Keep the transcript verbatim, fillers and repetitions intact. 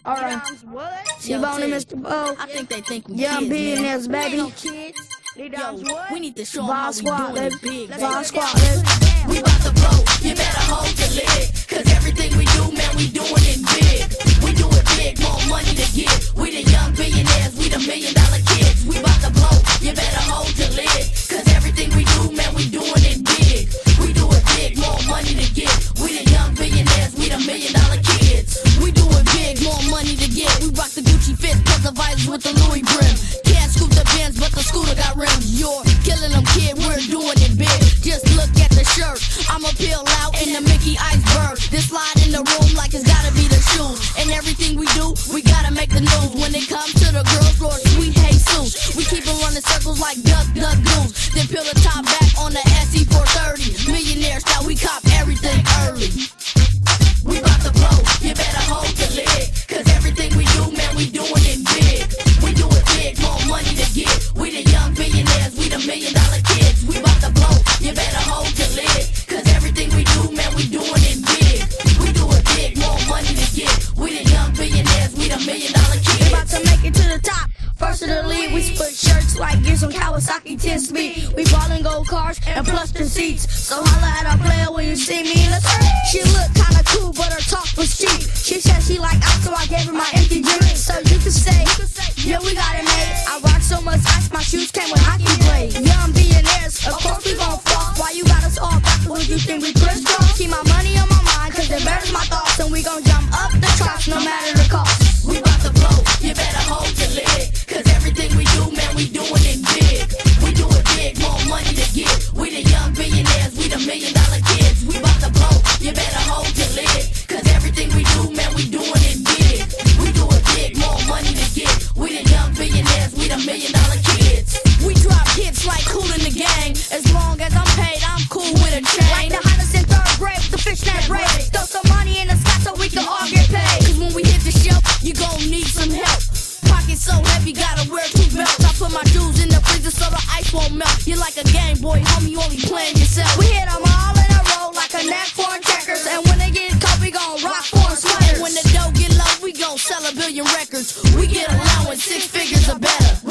Alright. T-Bone and Mister Bo. I think they think we Young kids, billionaires, man. baby. We ain't no kids. Yo, we need to show them Vibe how we Squad, doing baby. it big. Vibe Squad, baby. We bout to blow, you better hold your lid. Cause everything we do, man, we doing it big. We do it big, more money to get. We the young billionaires, we the million dollar kids. We bout to blow, you better hold your lid. Cause everything we do, man, we doing it big. We do it big, more money to get. We the young billionaires, we the million dollar kids. We do it big, more money to get. We rock the Gucci fit, plus the visors with the Louis brim. Can't scoop the Benz, but the scooter got rims. You're killing them, kid, we're doing it big. Just look at the shirt, I'ma peel out in the Mickey iceberg. This slide in the room like it's gotta be the shoes. And everything we do, we gotta make the news. When it comes to the girls, Lord, sweet Jesus. We keep on running circles like duck, duck, goose. Then peel the top back on the S E four thirty. Millionaire style, we cop everything early. We bout to blow, you better hold your lid. Cause everything we do, man, we doing it big. We do it big, more money to get. We the young billionaires, we the million dollar kids. We bout to blow, you better hold your lid. Cause everything we do, man, we doing it big. We do it big, more money to get. We the young billionaires, we the million dollar kids. We about to make it to the top. First of the league, we split shirts like gears on Kawasaki ten speed. We ballin' gold cars and plus the seats. So holla at our player when you see me. Let's go. She look kinda cool, but her talk was cheap. She said she like ice, so I gave her my empty drink. So you can say, yeah, we got it made. I rock so much ice, my shoes came with hockey blades. Young billionaires, of course we gon' floss. Why you got us all backwards? You think we crisscross? Keep my money on my mind, cause it betters my thoughts. And we gon' jump up the charts no matter the cost. We bout to blow, you better hold your lid. Cause everything we do, man, we doing it big. We do it big, more money to get. We the young billionaires, we the million dollar kids. We bout to blow, you better hold your lid. Cause everything we do, man, we doing it big. We do it big, more money to get. We the young billionaires, we the million dollar kids. We drop hits like Kool in the Gang. As long as I'm paid, I'm cool with a chain. Like the hottest in third grade with the fishnet braid. Throw some money in the sky so we can all get paid. Cause when we hit the show, you gon' need some help. Pocket so heavy, gotta wear two belts. I put my dues in the freezer so the ice won't melt. You're like a Game Boy, homie, you only playing yourself. We hit them all in a row like a neck for checkers. And when they get cold, we gon' rock for sweaters. When the dough get low, we gon' sell a billion records. We get allowance, six figures or better.